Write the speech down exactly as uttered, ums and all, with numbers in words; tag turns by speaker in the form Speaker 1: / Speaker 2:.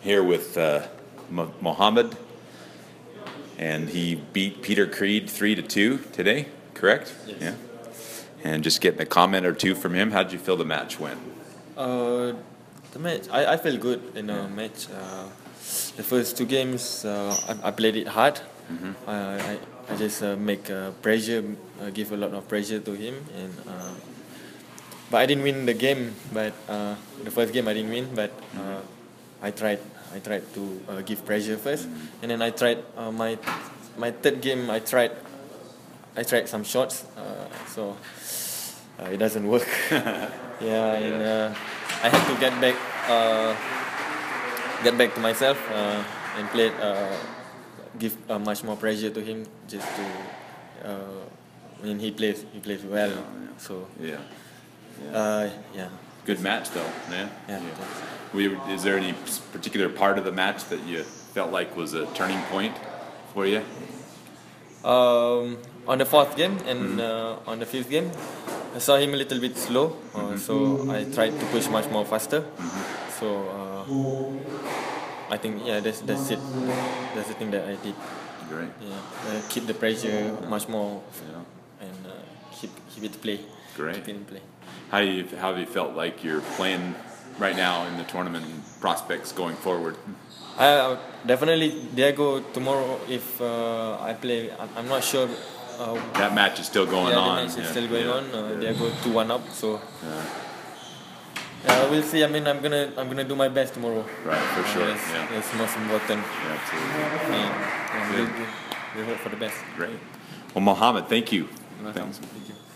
Speaker 1: here with uh, Mo- Mohammed, and he beat Peter Creed three to two today. Correct?
Speaker 2: Yes.
Speaker 1: Yeah. And just getting a comment or two from him. How did you feel the match went?
Speaker 2: Uh, the match, I, I felt good in the match. Uh, the first two games, uh, I, I played it hard.
Speaker 1: Mm-hmm.
Speaker 2: I, I, I just uh, make uh, pressure, uh, give a lot of pressure to him, and uh, but I didn't win the game. But uh, the first game I didn't win, but uh, I tried. I tried to uh, give pressure first, and then I tried uh, my my third game. I tried. I tried some shots, uh, so uh, it doesn't work. yeah, and uh, I had to get back, uh, get back to myself uh, and play. Uh, give uh, much more pressure to him, just to. Uh, I mean, he plays. He plays well.
Speaker 1: Yeah, yeah.
Speaker 2: So.
Speaker 1: Yeah. Yeah.
Speaker 2: Uh, yeah.
Speaker 1: Good match, though. Yeah.
Speaker 2: Yeah.
Speaker 1: yeah. We, is there any particular part of the match that you felt like was a turning point for you?
Speaker 2: Um, on the fourth game and
Speaker 1: Mm-hmm.
Speaker 2: uh, on the fifth game, I saw him a little bit slow, uh,
Speaker 1: Mm-hmm.
Speaker 2: so I tried to push much more faster.
Speaker 1: Mm-hmm.
Speaker 2: So uh, I think yeah, that's that's it. That's the thing that I did.
Speaker 1: Great.
Speaker 2: Yeah, uh, keep the pressure much more
Speaker 1: Yeah.
Speaker 2: and uh, keep keep it play.
Speaker 1: Great.
Speaker 2: Keep it in play.
Speaker 1: How do you how have you felt like you're playing right now in the tournament and prospects going forward?
Speaker 2: I uh, definitely Diego tomorrow. If uh, I play, I'm, I'm not sure. Uh,
Speaker 1: That match is still going
Speaker 2: yeah,
Speaker 1: on.
Speaker 2: the match is
Speaker 1: yeah.
Speaker 2: still going
Speaker 1: yeah.
Speaker 2: on. Uh,
Speaker 1: yeah.
Speaker 2: Diego two one up, so
Speaker 1: Yeah.
Speaker 2: uh, we'll see. I mean, I'm gonna I'm gonna do my best tomorrow.
Speaker 1: Right, for sure.
Speaker 2: That's,
Speaker 1: yeah.
Speaker 2: that's most important.
Speaker 1: yeah, absolutely.
Speaker 2: And, and we'll, we'll hope for the best.
Speaker 1: Great. Well, Mohammed, thank you.
Speaker 2: Welcome.
Speaker 1: Thanks.
Speaker 2: Thank you.